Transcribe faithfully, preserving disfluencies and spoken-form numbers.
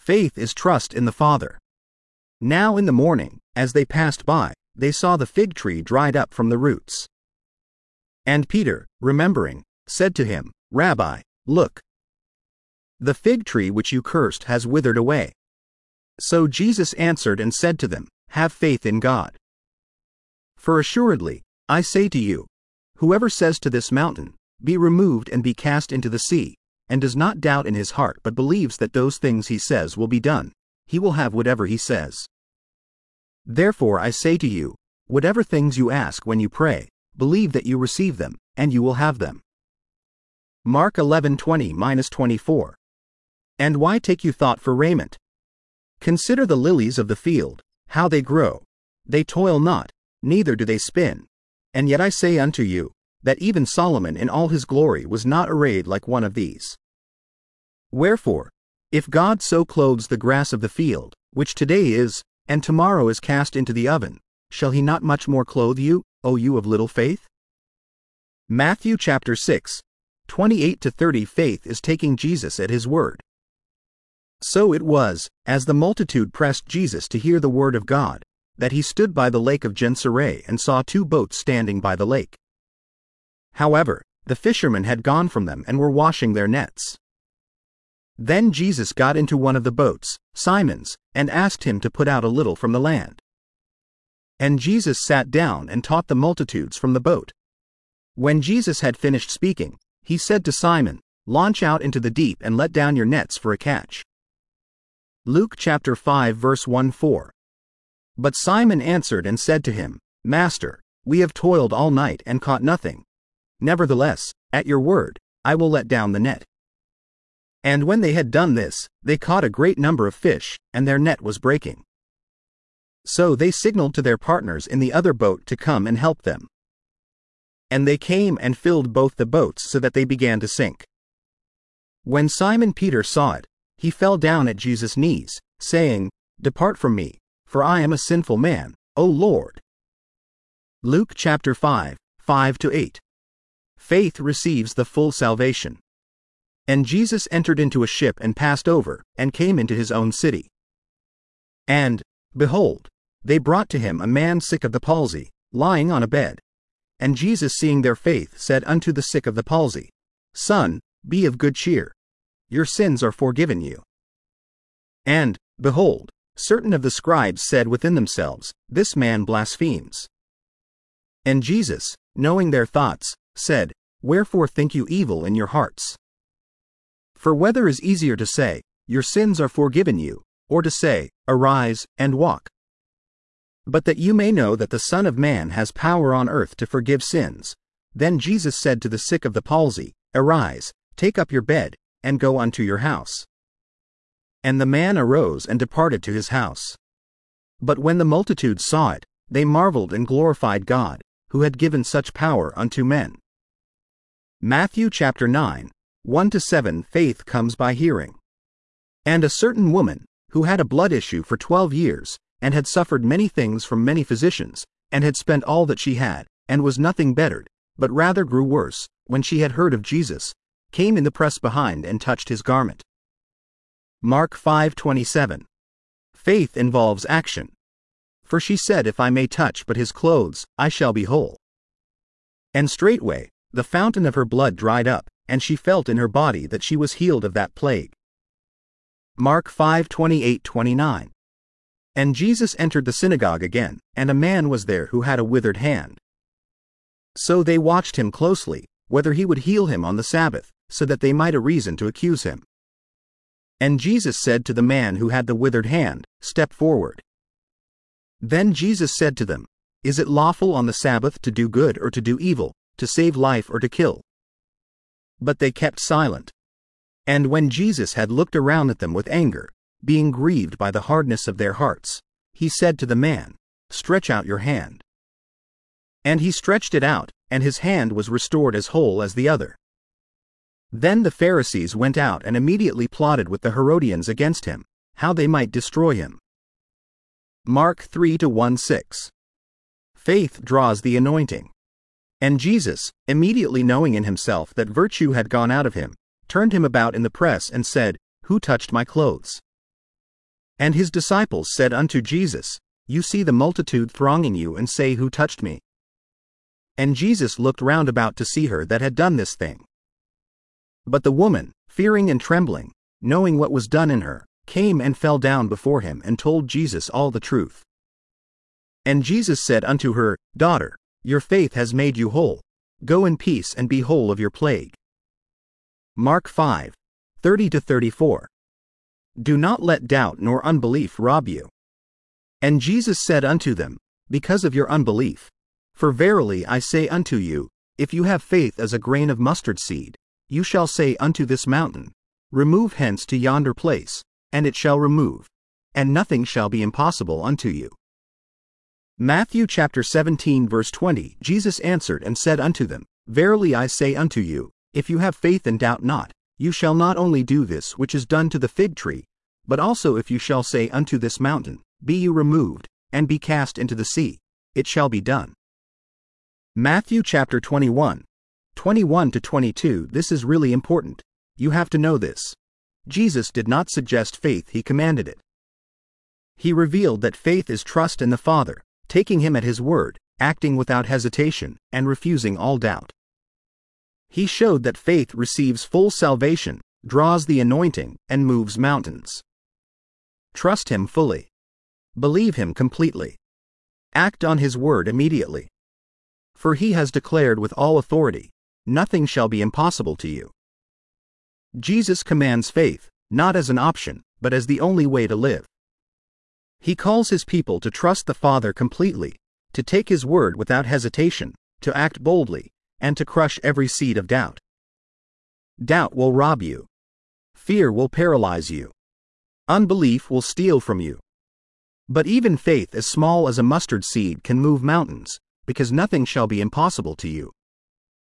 Faith is trust in the Father. Now in the morning, as they passed by, they saw the fig tree dried up from the roots. And Peter, remembering, said to him, Rabbi, look! The fig tree which you cursed has withered away. So Jesus answered and said to them, Have faith in God. For assuredly, I say to you, whoever says to this mountain, Be removed and be cast into the sea, and does not doubt in his heart but believes that those things he says will be done, he will have whatever he says. Therefore I say to you, whatever things you ask when you pray, believe that you receive them, and you will have them. Mark eleven twenty to twenty-four. And why take you thought for raiment? Consider the lilies of the field, how they grow. They toil not, neither do they spin. And yet I say unto you, that even Solomon in all his glory was not arrayed like one of these. Wherefore, if God so clothes the grass of the field, which today is, and tomorrow is cast into the oven, shall he not much more clothe you, O you of little faith? Matthew chapter six, twenty-eight to thirty. Faith is taking Jesus at his word. So it was, as the multitude pressed Jesus to hear the word of God, that he stood by the lake of Gennesaret and saw two boats standing by the lake. However, the fishermen had gone from them and were washing their nets. Then Jesus got into one of the boats, Simon's, and asked him to put out a little from the land. And Jesus sat down and taught the multitudes from the boat. When Jesus had finished speaking, he said to Simon, Launch out into the deep and let down your nets for a catch. Luke chapter five verse one to four. But Simon answered and said to him, Master, we have toiled all night and caught nothing. Nevertheless, at your word, I will let down the net. And when they had done this, they caught a great number of fish, and their net was breaking. So they signaled to their partners in the other boat to come and help them. And they came and filled both the boats so that they began to sink. When Simon Peter saw it, he fell down at Jesus' knees, saying, Depart from me, for I am a sinful man, O Lord. Luke chapter five, five to eight. Faith receives the full salvation. And Jesus entered into a ship and passed over, and came into his own city. And, behold, they brought to him a man sick of the palsy, lying on a bed. And Jesus, seeing their faith, said unto the sick of the palsy, Son, be of good cheer. Your sins are forgiven you. And, behold, certain of the scribes said within themselves, This man blasphemes. And Jesus, knowing their thoughts, said, Wherefore think you evil in your hearts? For whether is easier to say, Your sins are forgiven you, or to say, Arise, and walk? But that you may know that the Son of Man has power on earth to forgive sins. Then Jesus said to the sick of the palsy, Arise, take up your bed, and go unto your house. And the man arose and departed to his house. But when the multitude saw it, they marveled and glorified God, who had given such power unto men. Matthew chapter nine, one to seven. Faith comes by hearing. And a certain woman, who had a blood issue for twelve years, and had suffered many things from many physicians, and had spent all that she had, and was nothing bettered, but rather grew worse, when she had heard of Jesus, came in the press behind and touched his garment. Mark five twenty-seven. Faith involves action. For she said, If I may touch but his clothes, I shall be whole. And straightway, the fountain of her blood dried up, and she felt in her body that she was healed of that plague. Mark five twenty-eight to twenty-nine. And Jesus entered the synagogue again, and a man was there who had a withered hand. So they watched him closely, whether he would heal him on the Sabbath, so that they might have reason to accuse him. And Jesus said to the man who had the withered hand, Step forward. Then Jesus said to them, Is it lawful on the Sabbath to do good or to do evil, to save life or to kill? But they kept silent. And when Jesus had looked around at them with anger, being grieved by the hardness of their hearts, he said to the man, Stretch out your hand. And he stretched it out, and his hand was restored as whole as the other. Then the Pharisees went out and immediately plotted with the Herodians against him, how they might destroy him. Mark three to one to six. Faith draws the anointing. And Jesus, immediately knowing in himself that virtue had gone out of him, turned him about in the press and said, Who touched my clothes? And his disciples said unto Jesus, You see the multitude thronging you, and say, Who touched me? And Jesus looked round about to see her that had done this thing. But the woman, fearing and trembling, knowing what was done in her, came and fell down before him, and told Jesus all the truth. And Jesus said unto her, Daughter, your faith has made you whole. Go in peace and be whole of your plague. Mark five, thirty to thirty-four. Do not let doubt nor unbelief rob you. And Jesus said unto them, Because of your unbelief. For verily I say unto you, if you have faith as a grain of mustard seed, you shall say unto this mountain, Remove hence to yonder place, and it shall remove, and nothing shall be impossible unto you. Matthew chapter seventeen verse twenty. Jesus answered and said unto them, Verily I say unto you, if you have faith and doubt not, you shall not only do this which is done to the fig tree, but also if you shall say unto this mountain, Be you removed, and be cast into the sea, it shall be done. Matthew chapter twenty-one, twenty-one to twenty-two. This is really important. You have to know this. Jesus did not suggest faith, he commanded it. He revealed that faith is trust in the Father, taking him at his word, acting without hesitation, and refusing all doubt. He showed that faith receives full salvation, draws the anointing, and moves mountains. Trust him fully. Believe him completely. Act on his word immediately. For he has declared with all authority, nothing shall be impossible to you. Jesus commands faith, not as an option, but as the only way to live. He calls his people to trust the Father completely, to take his word without hesitation, to act boldly, and to crush every seed of doubt. Doubt will rob you. Fear will paralyze you. Unbelief will steal from you. But even faith as small as a mustard seed can move mountains, because nothing shall be impossible to you.